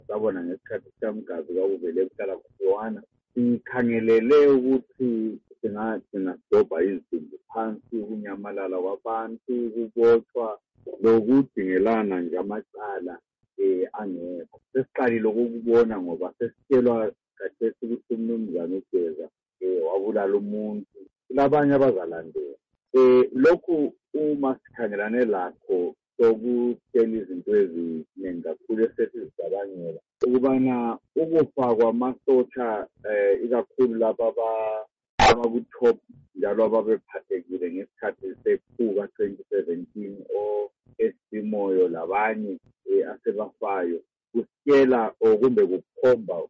sabona ngesikhathi sikaMgazi kwakuvele kuhlala kusiwana. Sikhangelele ukuthi singagcina sidobha izidumbu phansi, ukunyamalala kwabantu, ukubotshwa, lokudingelana nje amacala angekho. Sesiqalile ukukubona ngoba sesitshelwa kathesi ukuthi umnumzane uGeza wabulala umuntu, kulabanye abazalandela. Lokhu uma sikhangelane lakho sokutshela izinto eziningi kakhulu esesizicabangela ukubana ukufa kwamasotsha ikakhulu laba abaku-top njalo ababephathekile ngesikhathi sekhuka 2017 o-Esimoyo labanye asebafayo kusitshela kumbe kukhomba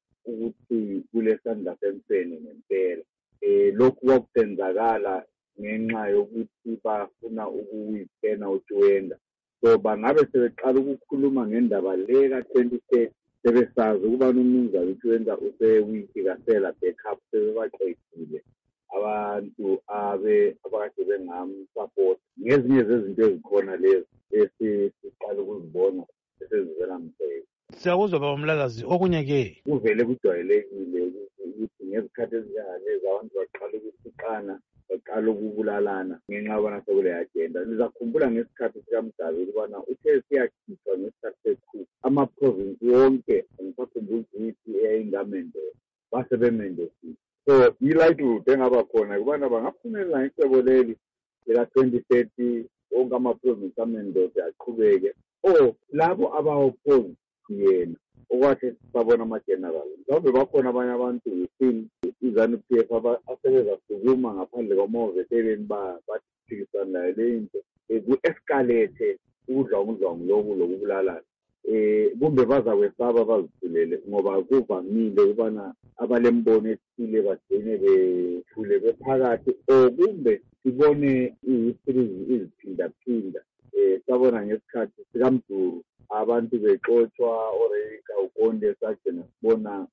ukuthi kulesandla semfene ngempela. Lokhu kwakusenzakala ngenxa yokuthi bafuna ukuwithena uTuenda. So bangabe sebeqala ukukhuluma ngendaba le ka-2030 sebesazi ukubana umnumzane uTuenda usewithi kasela backup sebebaqedile abantu abakade bengamsapota. Ngezinye zezinto ezikhona lezi esiqala ukuzibona esezivela msebe. Siyakuzwa baba Mlakazi, okunye-ke kuvele kujwayelekile ukuthi ngezikhathi ezinjengalezi abantu baqala ukuthixana, baqala ukubulalana ngenxa yobana sekule agenda. Nizakhumbula ngesikhathi sikaMgazi ukubana uthe siyakhishwa ngesikhathi sekhuba amaprovinsi wonke, angisakhumbuli ukuthi eyayingamendela base bemendesile. So i-likelihood engaba khona ukubana bangaphumelela icebo leli lika-2030 wonke amaprovinsi amendoda aqhubeke, labo abawoppose yena okwathi sabona ama-general mhlawumbe bakhona abanye abantu still iZANU-PF asebezasukuma ngaphandle kwamahhoveteleni baphikisana nayo le into ku-escalate udlwangudlwangu lobu lokubulalana. Kumbe bazakwesaba bazithulele ngoba kuvamile ukubana abalembono ethile bagcine bethule bephakathi, kumbe sibone i-history iziphindaphinda. Sabona ngesikhathi sikaMduru abantu bexotshwa oReika ukonde sagcina sibona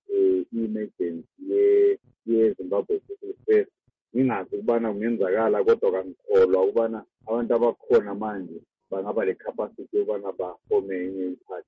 i-emergency ye-Zimbabwe Civil Service. Ngingazi ukubana kungenzakala kodwa kangikholwa ukubana abantu abakhona manje bangaba le-capacity yokubana bafome enye iphathi.